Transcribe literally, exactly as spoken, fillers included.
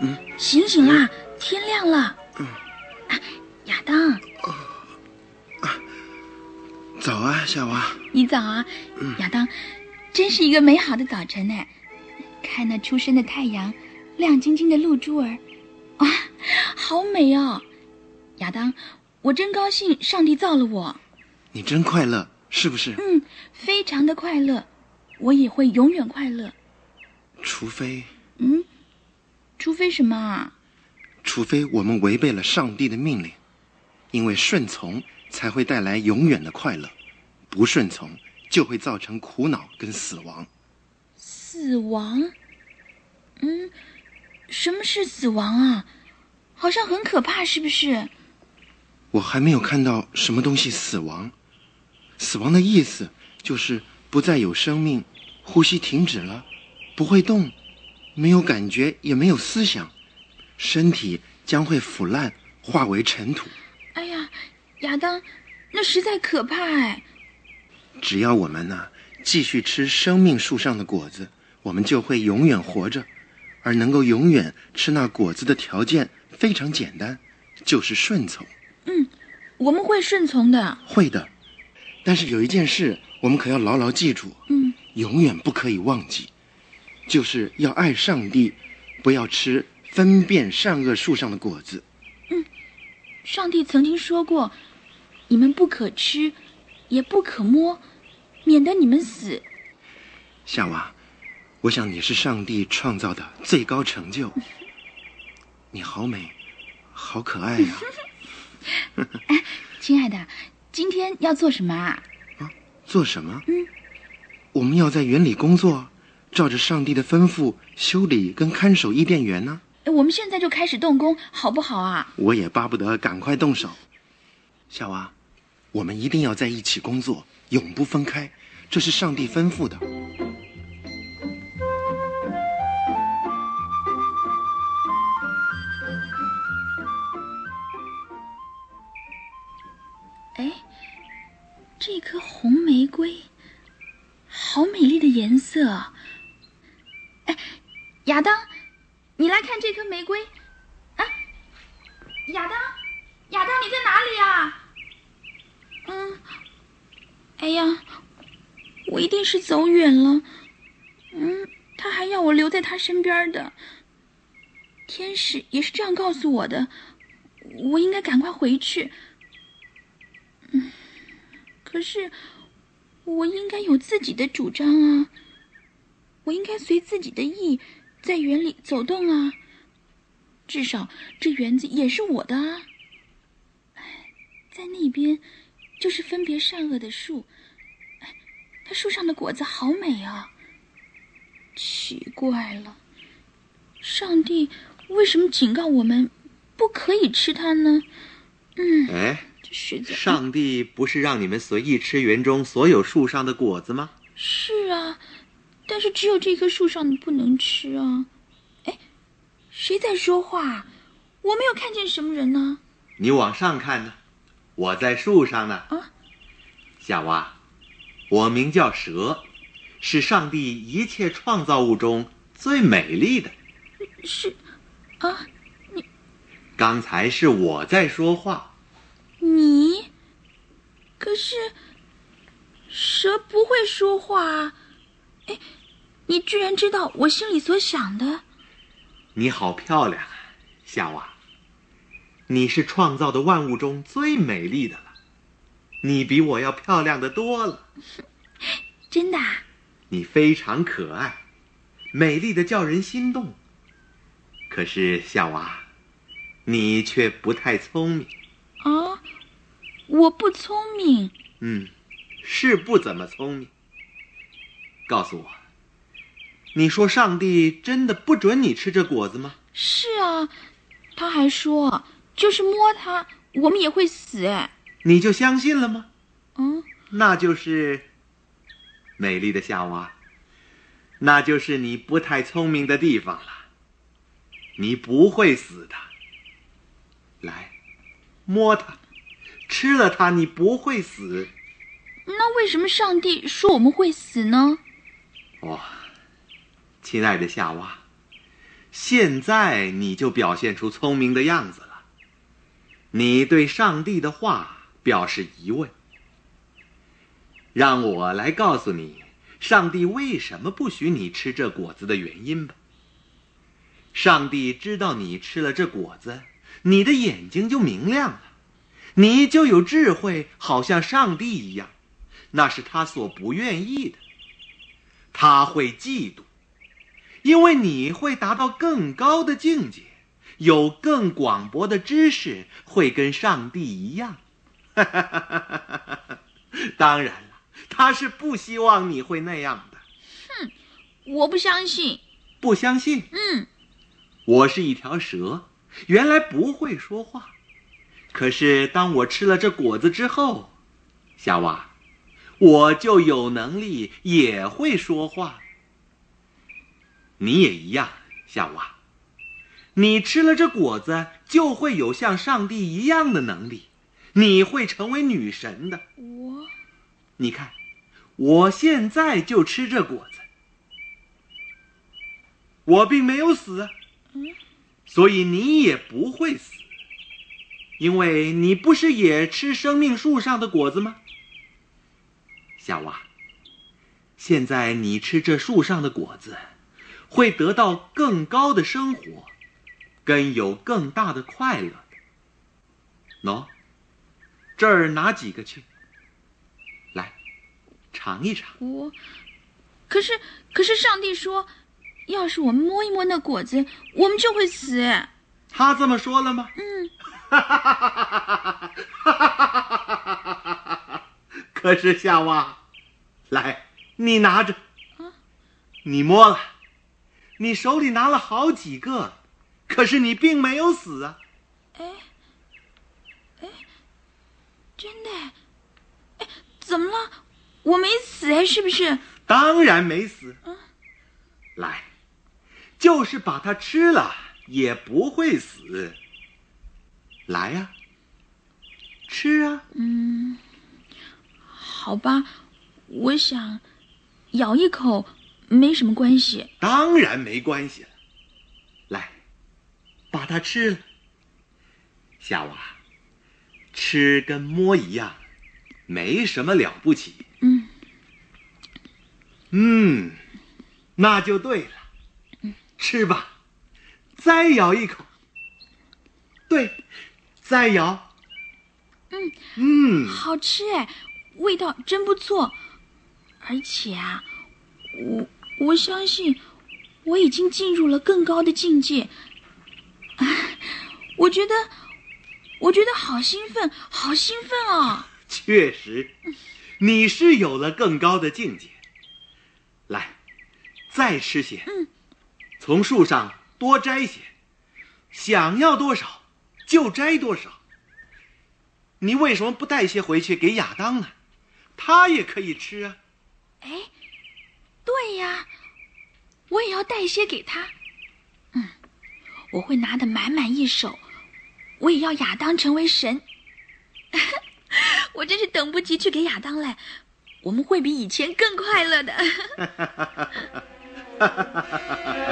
嗯， 醒醒啦，天亮了。 嗯， 啊，亚当。 啊，早啊，夏娃。 你早啊， 嗯， 亚当，真是一个美好的早晨呢。看那初升的太阳，亮晶晶的露珠儿，啊，好美哦！亚当，我真高兴，上帝造了我。 你真快乐，是不是？ 嗯，非常的快乐，我也会永远快乐。 除非…… 嗯，除非什么啊？ 除非我们违背了上帝的命令，因为顺从才会带来永远的快乐，不顺从就会造成苦恼跟死亡。 死亡？嗯，什么是死亡啊？好像很可怕，是不是？ 我还没有看到什么东西死亡。死亡的意思就是不再有生命，呼吸停止了，不会动，没有感觉，也没有思想，身体将会腐烂，化为尘土。 哎呀，亚当，那实在可怕哎！ 只要我们呢，继续吃生命树上的果子，我们就会永远活着。而能够永远吃那果子的条件非常简单，就是顺从。 嗯，我们会顺从的。 会的，但是有一件事我们可要牢牢记住， 嗯， 永远不可以忘记，就是要爱上帝，不要吃分辨善恶树上的果子。 嗯，上帝曾经说过，你们不可吃，也不可摸，免得你们死。 夏娃，我想你是上帝创造的最高成就。你好美，好可爱呀、 啊！哎，亲爱的，今天要做什么啊？ 啊，做什么？ 嗯， 我们要在园里工作，照着上帝的吩咐修理跟看守伊甸园呢。 我们现在就开始动工，好不好啊？ 我也巴不得赶快动手。夏娃，我们一定要在一起工作，永不分开，这是上帝吩咐的。 哎，这颗红玫瑰，好美丽的颜色。哎，亚当，你来看这颗玫瑰。啊，亚当，亚当，你在哪里啊？嗯，哎呀，我一定是走远了。嗯，他还要我留在他身边的。天使也是这样告诉我的，我应该赶快回去。嗯，可是我应该有自己的主张啊，我应该随自己的意在园里走动啊，至少这园子也是我的啊。在那边就是分别善恶的树，它树上的果子好美啊。奇怪了，上帝为什么警告我们不可以吃它呢？嗯， 哎， 是的， 上帝不是让你们随意吃园中所有树上的果子吗？ 是啊，但是只有这棵树上的不能吃啊。哎，谁在说话？我没有看见什么人呢。 你往上看呢，我在树上呢。 啊， 夏娃，我名叫蛇，是上帝一切创造物中最美丽的。 是啊，你刚才是我在说话。 你可是蛇不会说话啊。哎，你居然知道我心里所想的。 你好漂亮啊，夏娃，你是创造的万物中最美丽的了，你比我要漂亮的多了。 真的啊？ 你非常可爱，美丽的叫人心动。可是夏娃，你却不太聪明。 啊，我不聪明。 嗯，是不怎么聪明。告诉我，你说上帝真的不准你吃这果子吗？ 是啊，他还说就是摸它我们也会死。哎， 你就相信了吗？ 嗯， 那就是美丽的夏娃，那就是你不太聪明的地方了。你不会死的。来，摸它，吃了它，你不会死。 那为什么上帝说我们会死呢？ 哦，亲爱的夏娃， 现在你就表现出聪明的样子了。你对上帝的话表示疑问，让我来告诉你，上帝为什么不许你吃这果子的原因吧。上帝知道你吃了这果子，你的眼睛就明亮了，你就有智慧，好像上帝一样，那是他所不愿意的。他会嫉妒，因为你会达到更高的境界，有更广博的知识，会跟上帝一样。当然了，他是不希望你会那样的。 哼，我不相信。 不相信？ 嗯， 我是一条蛇，原来不会说话，可是当我吃了这果子之后，夏娃，我就有能力也会说话。你也一样，夏娃，你吃了这果子就会有像上帝一样的能力，你会成为女神的。 我， 你看，我现在就吃这果子，我并没有死啊，所以你也不会死，因为你不是也吃生命树上的果子吗？夏娃，现在你吃这树上的果子，会得到更高的生活，跟有更大的快乐的。喏，这儿拿几个去，来，尝一尝。 我，可是可是上帝说，要是我们摸一摸那果子，我们就会死。 他这么说了吗？ 嗯。 可是夏娃，来，你拿着，你摸了，你手里拿了好几个，可是你并没有死啊。 哎，哎，真的？哎，怎么了？我没死哎，是不是？ 当然没死。 嗯， 来，就是把它吃了，也不会死。来呀，吃啊。 嗯，好吧，我想咬一口没什么关系。 当然没关系了。来，把它吃了。夏娃，吃跟摸一样，没什么了不起。 嗯嗯，那就对了。吃吧，再咬一口。对，再咬。 嗯嗯， 好吃哎，味道真不错。而且啊，我我相信我已经进入了更高的境界。我觉得，我觉得好兴奋，好兴奋啊！ 确实，你是有了更高的境界。来，再吃些。 嗯， 从树上多摘些，想要多少就摘多少。你为什么不带些回去给亚当呢？他也可以吃啊。 哎，对呀，我也要带些给他。嗯，我会拿得满满一手，我也要亚当成为神。我真是等不及去给亚当嘞，我们会比以前更快乐的。